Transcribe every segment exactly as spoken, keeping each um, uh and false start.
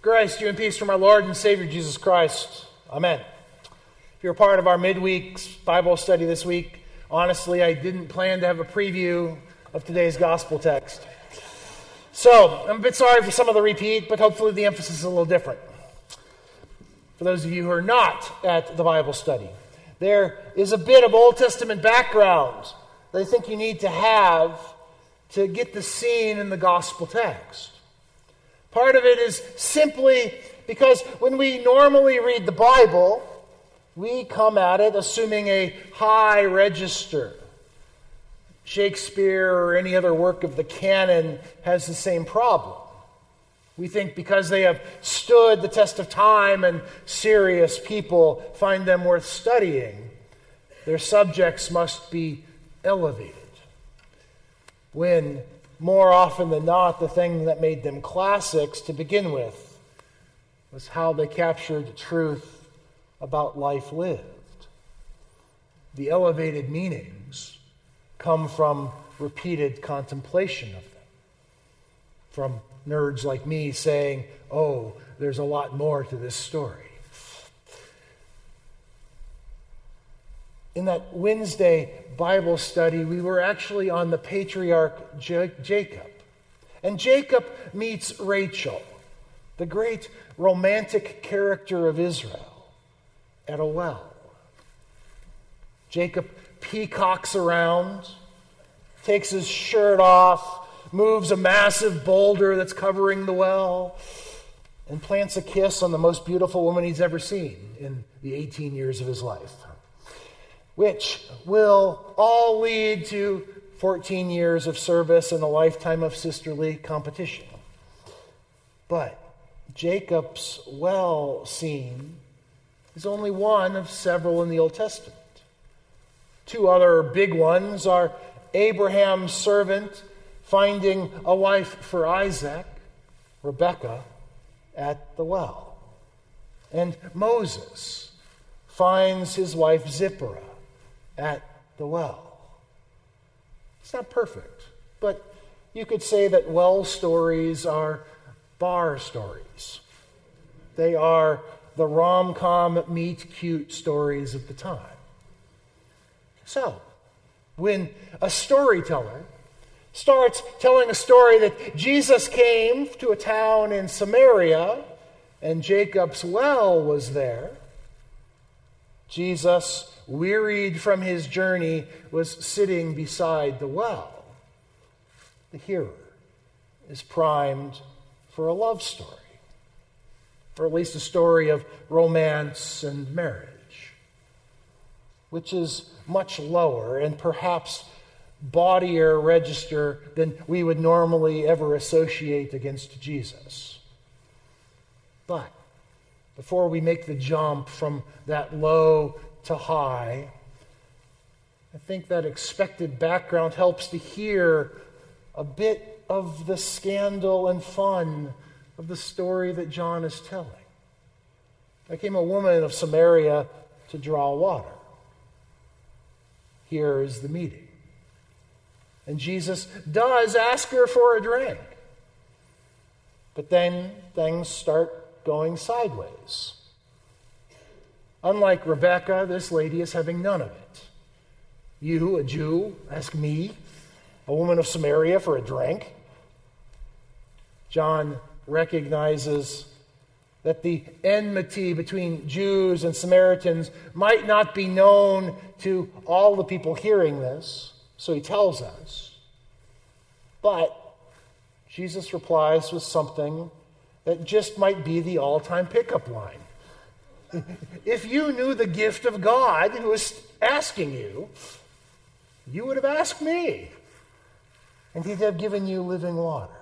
Grace to you and peace from our Lord and Savior Jesus Christ. Amen. If you're a part of our midweek Bible study this week, honestly, I didn't plan to have a preview of today's gospel text. So, I'm a bit sorry for some of the repeat, but hopefully the emphasis is a little different. For those of you who are not at the Bible study, there is a bit of Old Testament background that I think you need to have to get the scene in the gospel text. Part of it is simply because when we normally read the Bible, we come at it assuming a high register. Shakespeare or any other work of the canon has the same problem. We think because they have stood the test of time and serious people find them worth studying, their subjects must be elevated. When more often than not, the thing that made them classics to begin with was how they captured the truth about life lived. The elevated meanings come from repeated contemplation of them. From nerds like me saying, oh, there's a lot more to this story. In that Wednesday Bible study, we were actually on the patriarch J- Jacob. And Jacob meets Rachel, the great romantic character of Israel, at a well. Jacob peacocks around, takes his shirt off, moves a massive boulder that's covering the well, and plants a kiss on the most beautiful woman he's ever seen in the eighteen years of his life, which will all lead to fourteen years of service and a lifetime of sisterly competition. But Jacob's well scene is only one of several in the Old Testament. Two other big ones are Abraham's servant finding a wife for Isaac, Rebekah, at the well. And Moses finds his wife Zipporah at the well. It's not perfect, but you could say that well stories are bar stories. They are the rom-com meet-cute stories of the time. So, when a storyteller starts telling a story that Jesus came to a town in Samaria and Jacob's well was there, Jesus, wearied from his journey, was sitting beside the well. The hearer is primed for a love story, or at least a story of romance and marriage, which is much lower and perhaps bawdier register than we would normally ever associate against Jesus. But before we make the jump from that low to high, I think that expected background helps to hear a bit of the scandal and fun of the story that John is telling. There came a woman of Samaria to draw water. Here is the meeting. And Jesus does ask her for a drink. But then things start going sideways. Unlike Rebekah, this lady is having none of it. You, a Jew, ask me, a woman of Samaria, for a drink? John recognizes that the enmity between Jews and Samaritans might not be known to all the people hearing this, so he tells us. But Jesus replies with something that just might be the all-time pickup line. If you knew the gift of God who is asking you, you would have asked me, and he'd have given you living water.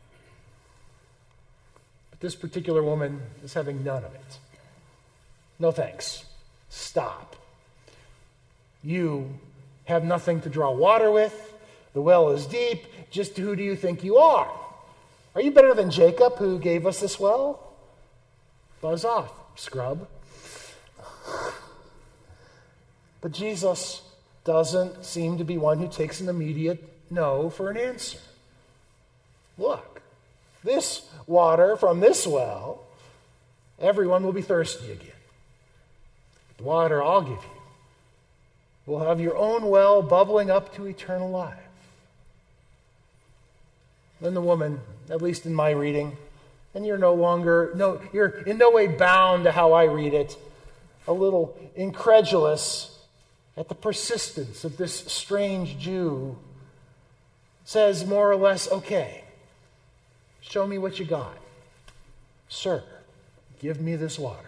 But this particular woman is having none of it. No thanks. Stop. You have nothing to draw water with. The well is deep. Just who do you think you are? Are you better than Jacob, who gave us this well? Buzz off, scrub. But Jesus doesn't seem to be one who takes an immediate no for an answer. Look, this water from this well everyone will be thirsty again. The water I'll give you will have your own well bubbling up to eternal life. Then the woman, at least in my reading, and you're no longer, no, you're in no way bound to how I read it, a little incredulous at the persistence of this strange Jew, says more or less, okay, show me what you got. Sir, give me this water.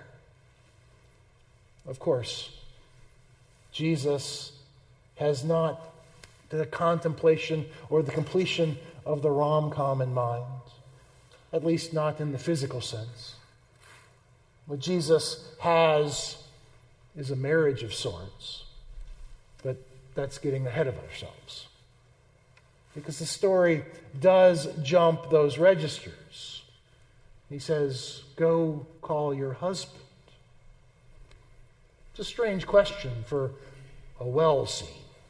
Of course, Jesus has not the contemplation or the completion of the rom-com in mind, at least not in the physical sense. What Jesus has is a marriage of sorts, but that's getting ahead of ourselves. Because the story does jump those registers. He says, go call your husband. It's a strange question for a well scene.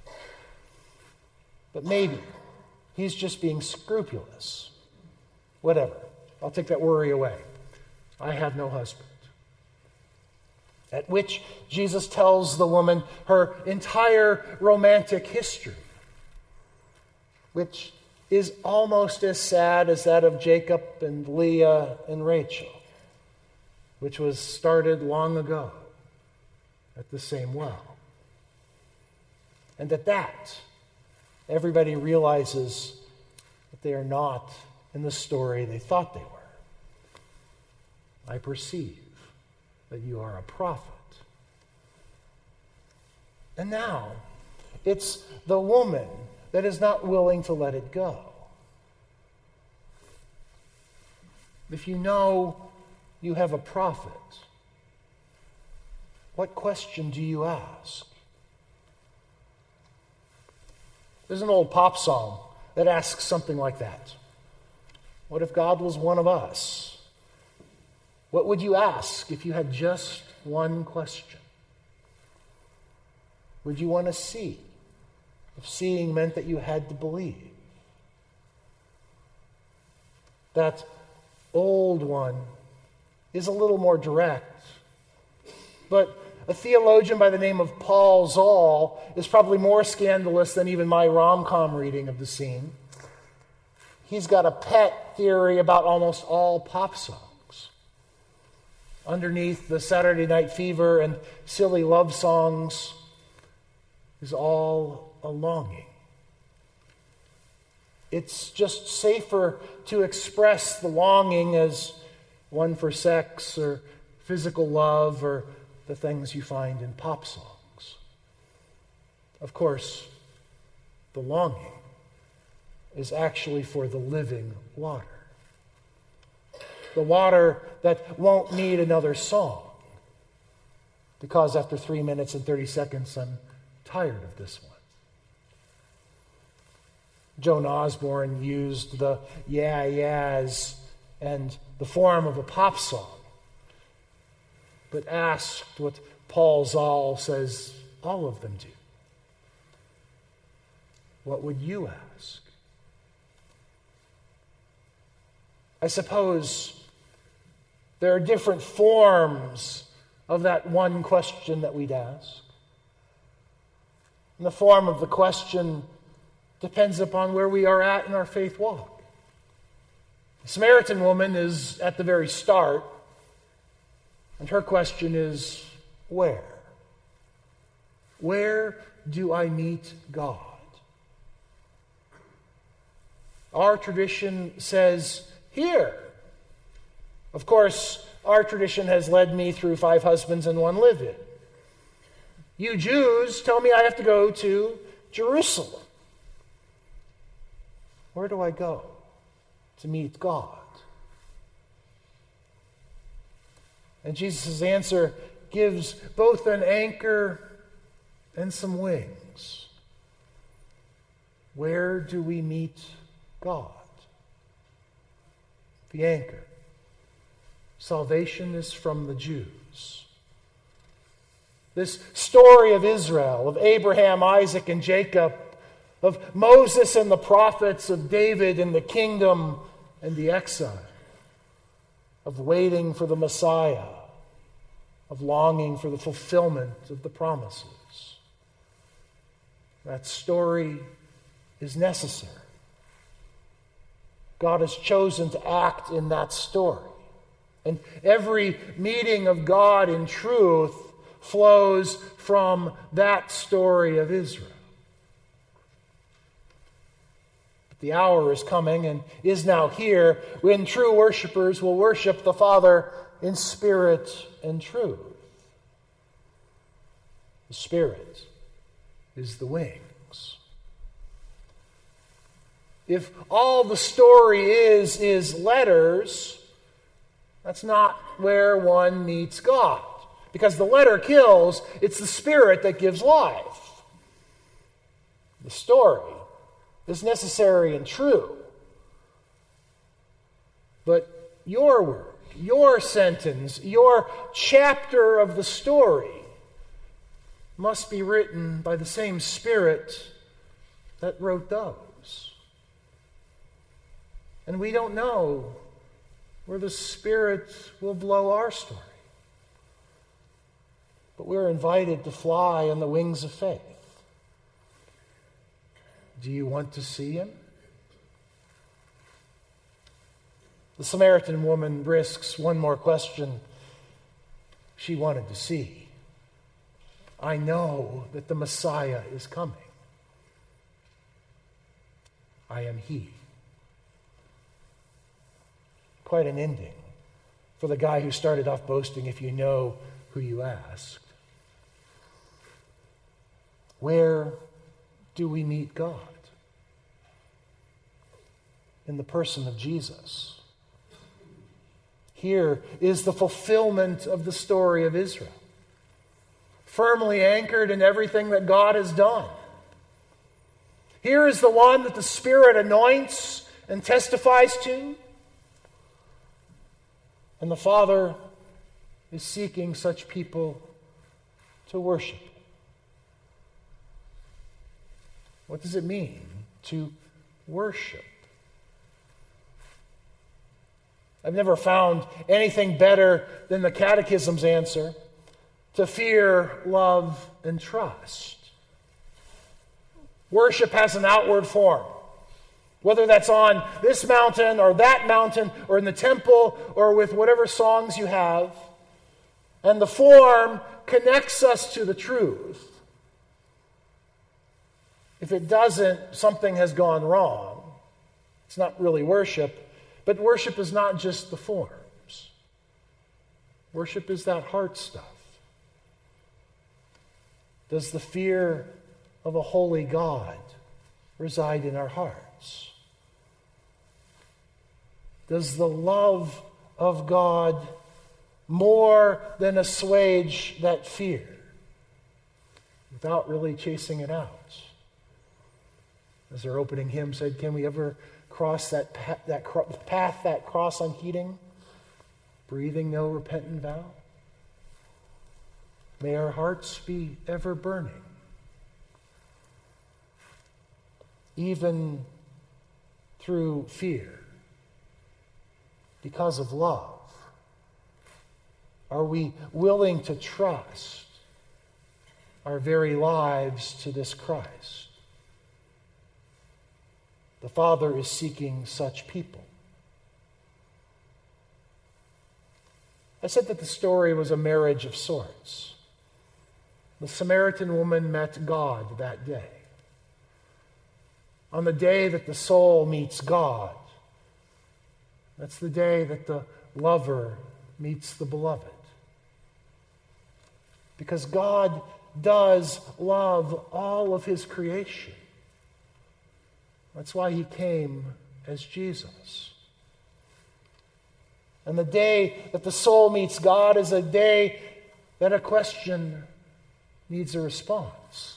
But maybe he's just being scrupulous. Whatever. I'll take that worry away. I have no husband. At which Jesus tells the woman her entire romantic history, which is almost as sad as that of Jacob and Leah and Rachel, which was started long ago at the same well. And at that, everybody realizes that they are not in the story they thought they were. I perceive that you are a prophet. And now, it's the woman that is not willing to let it go. If you know you have a prophet, what question do you ask? There's an old pop song that asks something like that. What if God was one of us? What would you ask if you had just one question? Would you want to see if seeing meant that you had to believe? That old one is a little more direct, but a theologian by the name of Paul Zoll is probably more scandalous than even my rom-com reading of the scene. He's got a pet theory about almost all pop songs. Underneath the Saturday Night Fever and silly love songs is all a longing. It's just safer to express the longing as one for sex or physical love or the things you find in pop songs. Of course, the longing is actually for the living water. The water that won't need another song. Because after three minutes and thirty seconds, I'm tired of this one. Joan Osborne used the yeah, yeahs and the form of a pop song, but asked what Paul Zoll says all of them do. What would you ask? I suppose there are different forms of that one question that we'd ask. And the form of the question depends upon where we are at in our faith walk. The Samaritan woman is at the very start, and her question is, where? Where do I meet God? Our tradition says, here. Of course, our tradition has led me through five husbands and one live-in. You Jews tell me I have to go to Jerusalem. Where do I go to meet God? And Jesus' answer gives both an anchor and some wings. Where do we meet God? The anchor. Salvation is from the Jews. This story of Israel, of Abraham, Isaac, and Jacob, of Moses and the prophets, of David and the kingdom and the exile, of waiting for the Messiah, of longing for the fulfillment of the promises. That story is necessary. God has chosen to act in that story. And every meeting of God in truth flows from that story of Israel. But the hour is coming and is now here when true worshipers will worship the Father in spirit and truth. The Spirit is the wings. If all the story is, is letters, that's not where one meets God. Because the letter kills, it's the Spirit that gives life. The story is necessary and true. But your word, your sentence, your chapter of the story must be written by the same Spirit that wrote those. And we don't know where the Spirit will blow our story. But we're invited to fly on the wings of faith. Do you want to see Him? The Samaritan woman risks one more question she wanted to see. I know that the Messiah is coming. I am He. Quite an ending for the guy who started off boasting, if you know who you asked. Where do we meet God? In the person of Jesus. Here is the fulfillment of the story of Israel, firmly anchored in everything that God has done. Here is the one that the Spirit anoints and testifies to. And the Father is seeking such people to worship. What does it mean to worship? I've never found anything better than the Catechism's answer: to fear, love, and trust. Worship has an outward form. Whether that's on this mountain or that mountain or in the temple or with whatever songs you have. And the form connects us to the truth. If it doesn't, something has gone wrong. It's not really worship. But worship is not just the forms. Worship is that heart stuff. Does the fear of a holy God reside in our hearts? Does the love of God more than assuage that fear without really chasing it out? As our opening hymn said, can we ever cross that path, that path, that cross unheeding, breathing no repentant vow? May our hearts be ever burning, even through fear, because of love. Are we willing to trust our very lives to this Christ? The Father is seeking such people. I said that the story was a marriage of sorts. The Samaritan woman met God that day. On the day that the soul meets God, that's the day that the lover meets the beloved. Because God does love all of His creation. That's why He came as Jesus. And the day that the soul meets God is a day that a question needs a response.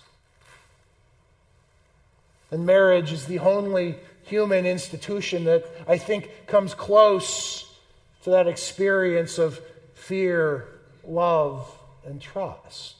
And marriage is the only human institution that I think comes close to that experience of fear, love, and trust.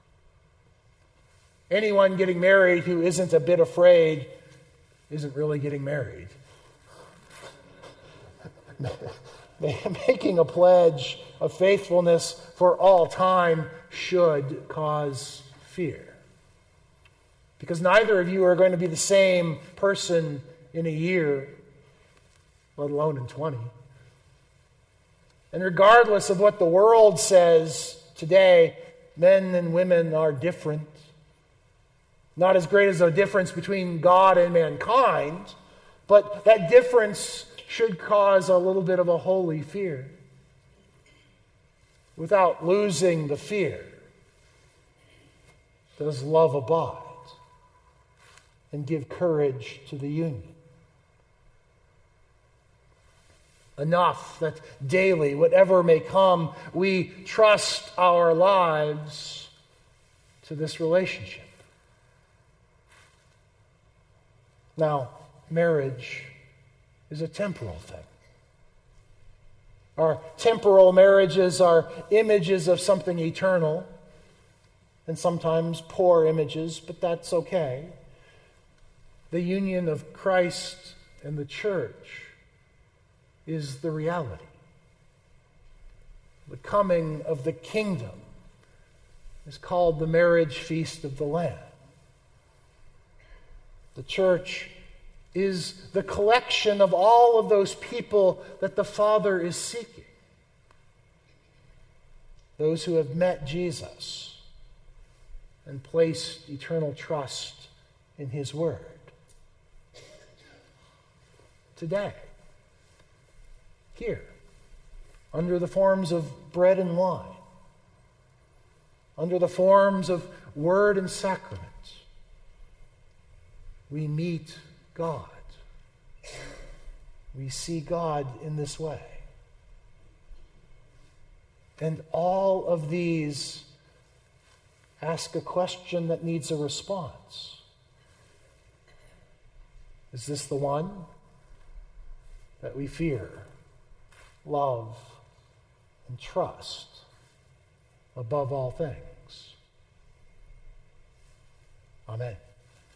Anyone getting married who isn't a bit afraid isn't really getting married. making a pledge of faithfulness for all time should cause fear. Because neither of you are going to be the same person in a year, let alone in twenty. And regardless of what the world says today, men and women are different. Not as great as the difference between God and mankind, but that difference should cause a little bit of a holy fear. Without losing the fear, does love abide and give courage to the union. Enough that daily, whatever may come, we trust our lives to this relationship. Now, marriage is a temporal thing. Our temporal marriages are images of something eternal, and sometimes poor images, but that's okay. The union of Christ and the church is the reality. The coming of the kingdom is called the marriage feast of the Lamb. The church is the collection of all of those people that the Father is seeking. Those who have met Jesus and placed eternal trust in His Word. Today, here, under the forms of bread and wine, under the forms of word and sacrament, we meet God. We see God in this way. And all of these ask a question that needs a response. Is this the one that we fear, love, and trust above all things? Amen.